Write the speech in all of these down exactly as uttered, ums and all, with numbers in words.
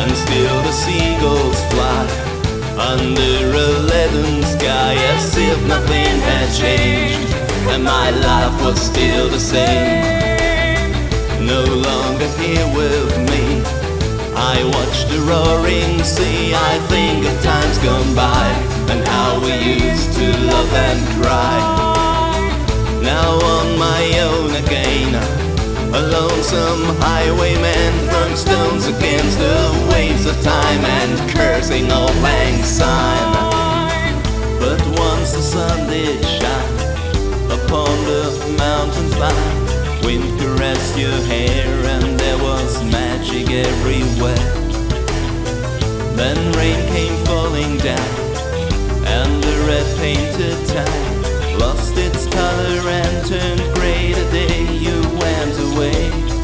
and still the seagulls fly under a leaden sky, as if nothing had changed and my life was still the same. No longer here with me, I watch the roaring sea. I think of times gone by and how we used to love and cry. Now on my own again, a lonesome highwayman throwing stones against the waves of time and cursing old lang syne. But once the sun did shine upon the mountain flat, wind caressed your hair and there was magic everywhere. Then rain came falling down and the red painted town lost its color and turned grey the day you went away.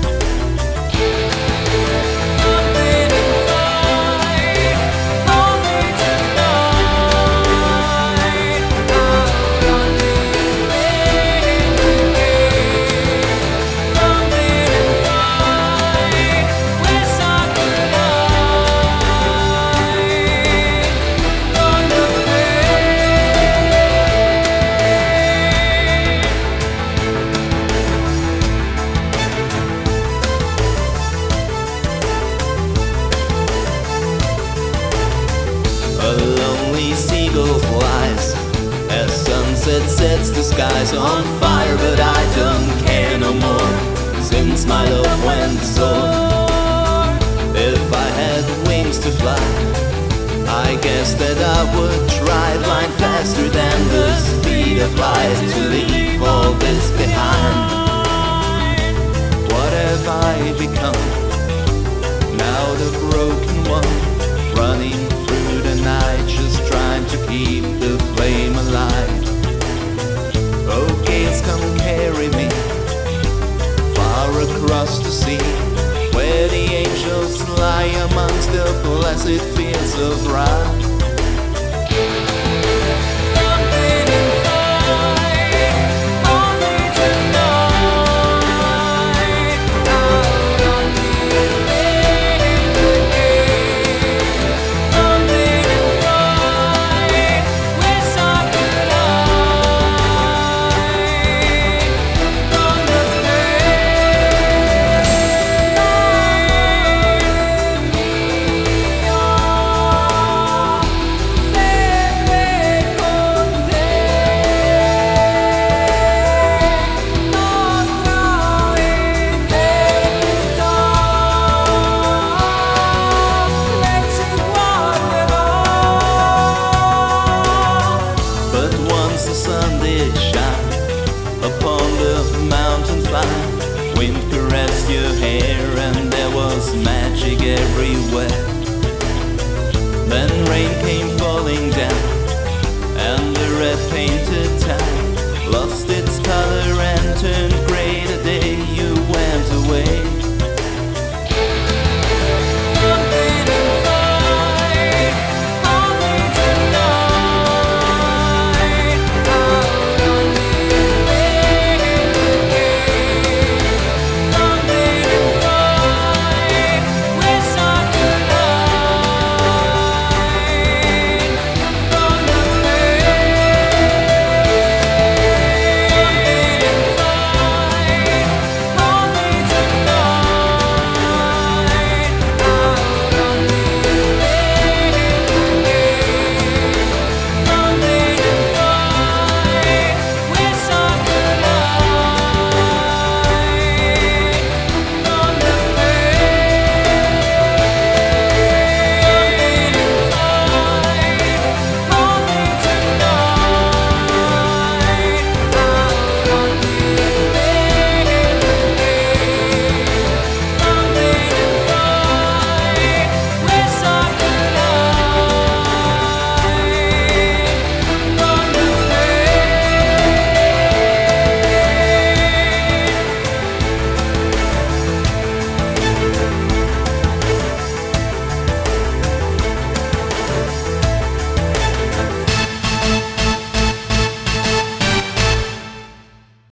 A lonely seagull flies as sunset sets the skies on fire, but I don't care no more since my love went sore. If I had wings to fly, I guess that I would try, flying faster than the speed of light, to leave all this behind. What have I become? Now the broken one, running through the night, just trying to keep the flame alive. Oh, gales, come carry me far across the sea, where the angels lie amongst the blessed fields of rye. Upon the mountain flat, wind caressed your hair and there was magic everywhere. Then rain came falling down and the red painted town